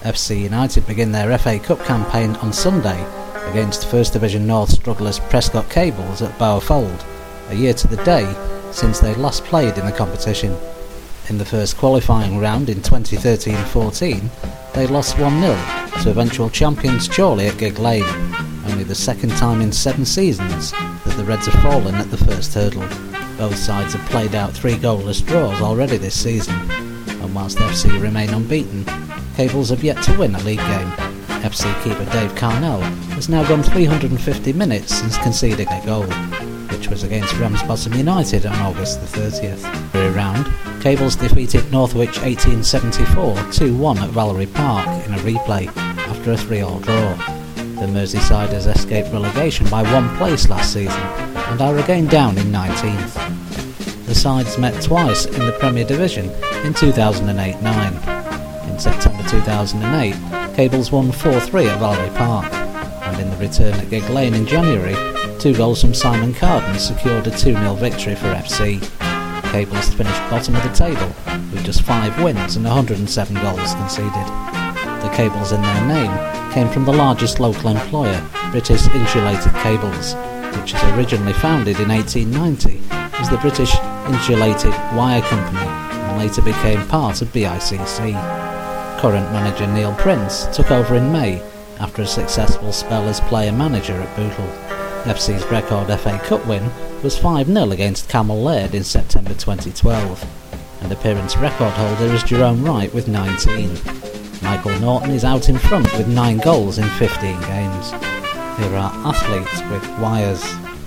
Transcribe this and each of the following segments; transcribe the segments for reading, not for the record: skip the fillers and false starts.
FC United begin their FA Cup campaign on Sunday against First Division North strugglers Prescott Cables at Bowerfold, a year to the day since they last played in the competition. In the first qualifying round in 2013-14, they lost 1-0 to eventual champions Chorley at Gigg Lane, only the second time in 7 seasons that the Reds have fallen at the first hurdle. Both sides have played out 3 goalless draws already this season, and whilst FC remain unbeaten, Cables have yet to win a league game. FC keeper Dave Carnell has now gone 350 minutes since conceding a goal, which was against Ramsbottom United on August the 30th. Every round, Cables defeated Northwich 1874 2-1 at Valerie Park in a replay after a 3-all draw. The Merseysiders escaped relegation by 1 place last season and are again down in 19th. The sides met twice in the Premier Division in 2008-9. In September 2008, Cables won 4-3 at Valerie Park, and in the return at Gigg Lane in January, 2 goals from Simon Carden secured a 2-0 victory for FC. Cables finished bottom of the table with just 5 wins and 107 goals conceded. The cables in their name came from the largest local employer, British Insulated Cables, which was originally founded in 1890 as the British Insulated Wire Company and later became part of BICC. Current manager Neil Prince took over in May after a successful spell as player-manager at Bootle. FC's record FA Cup win was 5-0 against Camel Laird in September 2012, and appearance record holder is Jerome Wright with 19. Michael Norton is out in front with 9 goals in 15 games. Here are athletes with wires.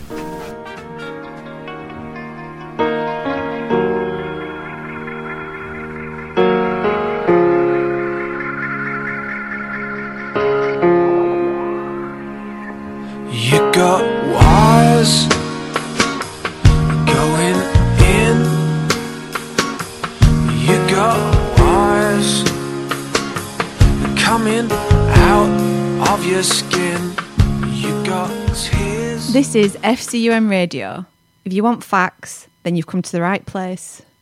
You got wires going in. You got wires coming out of your skin. You got tears. This is FCUM Radio. If you want facts, then you've come to the right place.